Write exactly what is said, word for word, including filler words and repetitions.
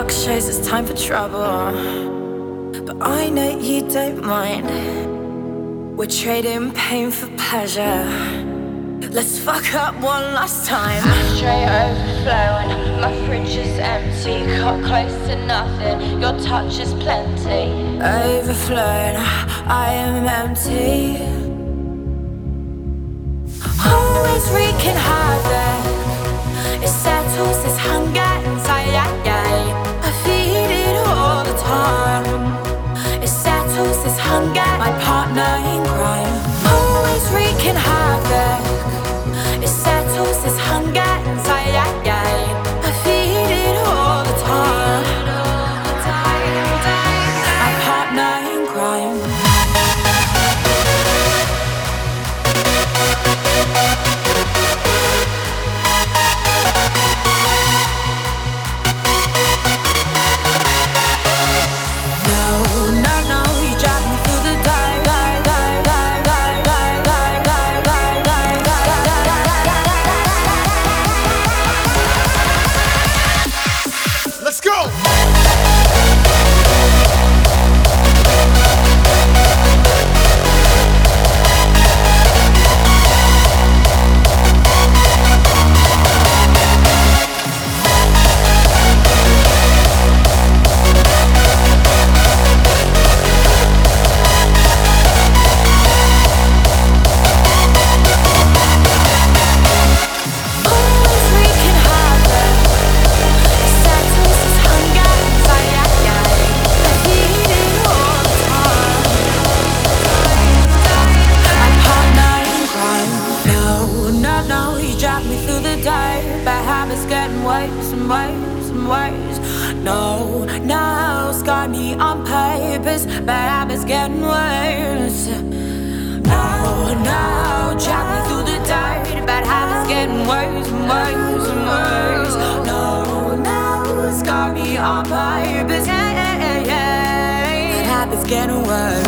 clock shows it's time for trouble, but I know you don't mind. We're trading pain for pleasure. Let's fuck up one last time. Ashtray overflowing, my fridge is empty. Cut close to nothing, your touch is plenty. Overflowing, I am empty. Always wreaking havoc. It settles this hunger anxiety. I feed it all the time. It settles this hunger. My partner in crime. Always wreaking havoc. It settles this hunger anxiety. I feed it all the time. My partner in crime. Worse and worse and worse. No, no, scar me on purpose. Bad habits getting worse. No, no, drag me through the dirt. Bad habits getting worse and worse and worse. No, no, scar me on purpose. Yeah, yeah, yeah. Bad habits getting worse.